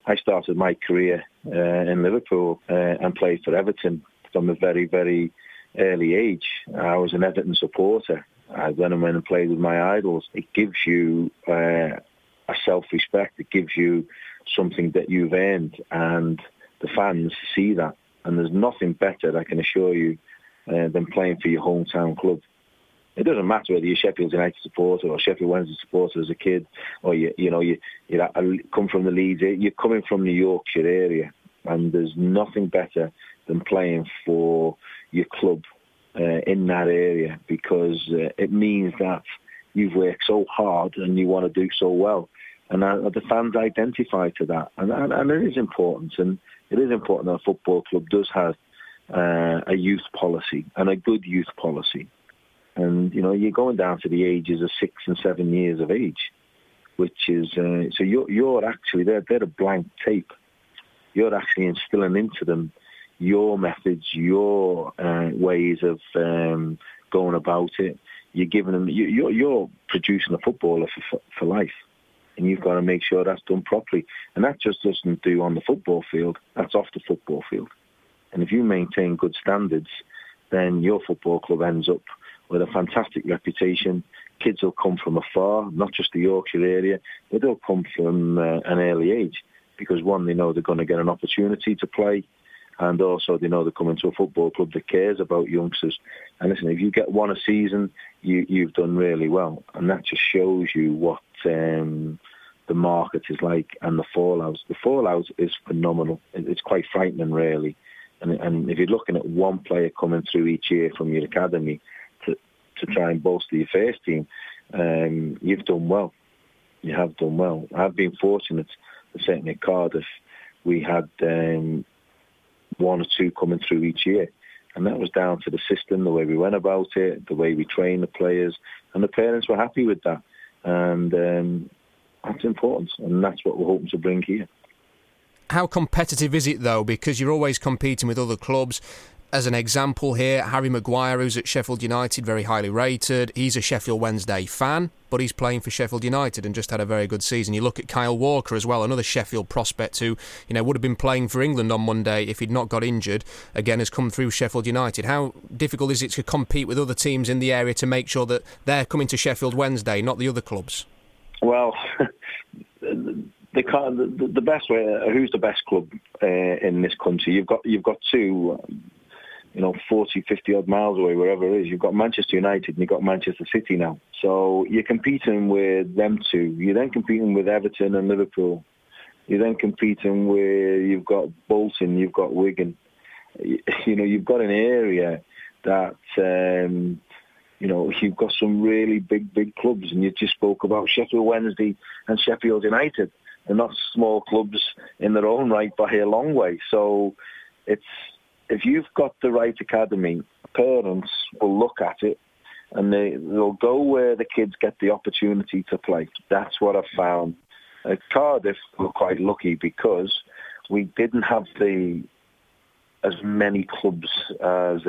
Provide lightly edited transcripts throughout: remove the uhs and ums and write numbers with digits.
I started my career in Liverpool and played for Everton from a very, very early age. I was an Everton supporter. I went and played with my idols. It gives you a self-respect. It gives you something that you've earned, and the fans see that. And there's nothing better, I can assure you, than playing for your hometown club. It doesn't matter whether you're Sheffield United supporter or Sheffield Wednesday supporter as a kid, or you come from the Leeds. You're coming from the Yorkshire area, and there's nothing better than playing for your club in that area, because it means that you've worked so hard and you want to do so well. And the fans identify to that, and it is important. And it is important that a football club does have a youth policy, and a good youth policy. And, you're going down to the ages of 6 and 7 years of age, which is, so you're actually, they're a blank tape. You're actually instilling into them your methods, your ways of going about it. You're giving them, you're producing a footballer for life. And you've got to make sure that's done properly. And that just doesn't do on the football field, that's off the football field. And if you maintain good standards, then your football club ends up with a fantastic reputation. Kids will come from afar, not just the Yorkshire area, but they'll come from an early age. Because one, they know they're going to get an opportunity to play, and also they know they're coming to a football club that cares about youngsters. And listen, if you get one a season, you've done really well. And that just shows you what the market is like, and the fallout. The fallout is phenomenal. It's quite frightening, really. And if you're looking at one player coming through each year from your academy to try and bolster your first team, you've done well. You have done well. I've been fortunate, certainly at Cardiff, we had one or two coming through each year. And that was down to the system, the way we went about it, the way we trained the players. And the parents were happy with that. And that's important. And that's what we're hoping to bring here. How competitive is it, though? Because you're always competing with other clubs. As an example here, Harry Maguire, who's at Sheffield United, very highly rated. He's a Sheffield Wednesday fan, but he's playing for Sheffield United and just had a very good season. You look at Kyle Walker as well, another Sheffield prospect who, would have been playing for England on Monday if he'd not got injured. Again, has come through Sheffield United. How difficult is it to compete with other teams in the area to make sure that they're coming to Sheffield Wednesday, not the other clubs? Well, the best way. Who's the best club in this country? You've got two. 40, 50 odd miles away, wherever it is. You've got Manchester United and you've got Manchester City now. So you're competing with them two. You're then competing with Everton and Liverpool. You're then competing with, you've got Bolton, you've got Wigan. You've got an area that, you've got some really big clubs. And you just spoke about Sheffield Wednesday and Sheffield United. They're not small clubs in their own right by a long way. So if you've got the right academy, parents will look at it and they'll go where the kids get the opportunity to play. That's what I've found. At Cardiff, we're quite lucky because we didn't have as many clubs as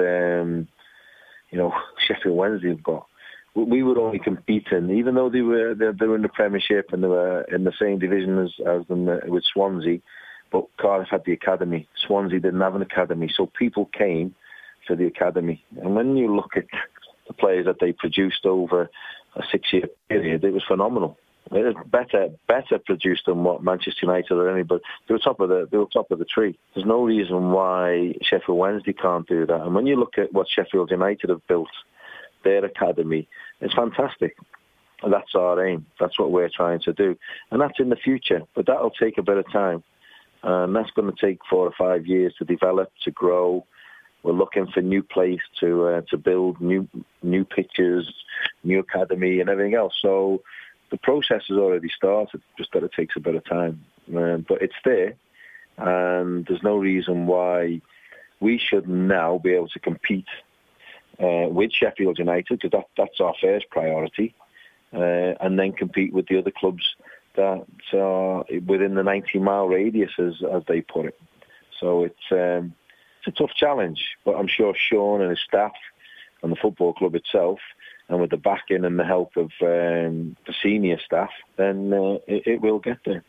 Sheffield Wednesday have got. We were only competing, even though they were in the Premiership and they were in the same division as them with Swansea. But Cardiff had the academy. Swansea didn't have an academy, so people came for the academy. And when you look at the players that they produced over a 6-year period, it was phenomenal. It was better produced than what Manchester United or anybody. They were top of the tree. There's no reason why Sheffield Wednesday can't do that. And when you look at what Sheffield United have built, their academy, it's fantastic. And that's our aim. That's what we're trying to do. And that's in the future, but that'll take a bit of time. And that's going to take 4 or 5 years to develop, to grow. We're looking for new place to build, new pitches, new academy and everything else. So the process has already started, just that it takes a bit of time. But it's there, and there's no reason why we should now be able to compete with Sheffield United, because that's our first priority, and then compete with the other clubs that are within the 90-mile radius, as they put it. So it's a tough challenge, but I'm sure Sean and his staff and the football club itself, and with the backing and the help of the senior staff, then it will get there.